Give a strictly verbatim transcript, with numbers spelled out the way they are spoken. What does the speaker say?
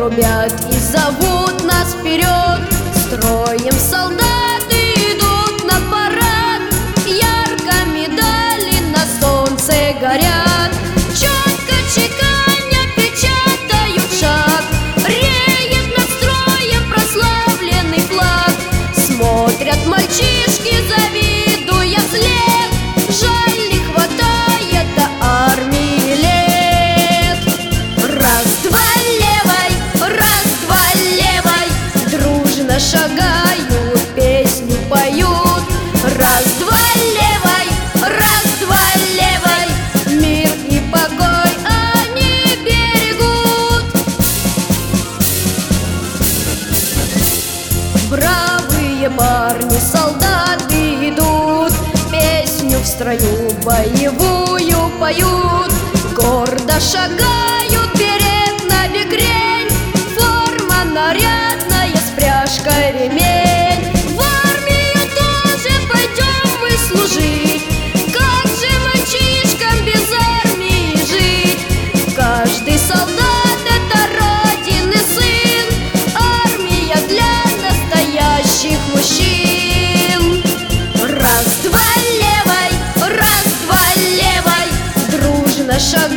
трубят и зовут нас вперед. Строем солдаты идут на парад, ярко медали на солнце горят. Четко чеканя печатают шаг, реет над строем прославленный флаг. Смотрят мальчишки, завидуя вслед, жаль, не хватает до армии лет. Раз-два левой, раз-два левой, дружно шагают, песню поют. Раз-два левой, раз-два левой, мир и покой они берегут. Бравые парни, солдаты идут, песню в строю боевую поют. Гордо шагают, берет на бекрень, форма нарядная с пряжкой ремень. В армию тоже пойдем мы служить, как же мальчишкам без армии жить? Каждый солдат — это родины сын, армия для настоящих мужчин. Раз-два левой, раз-два левой, дружно шагают,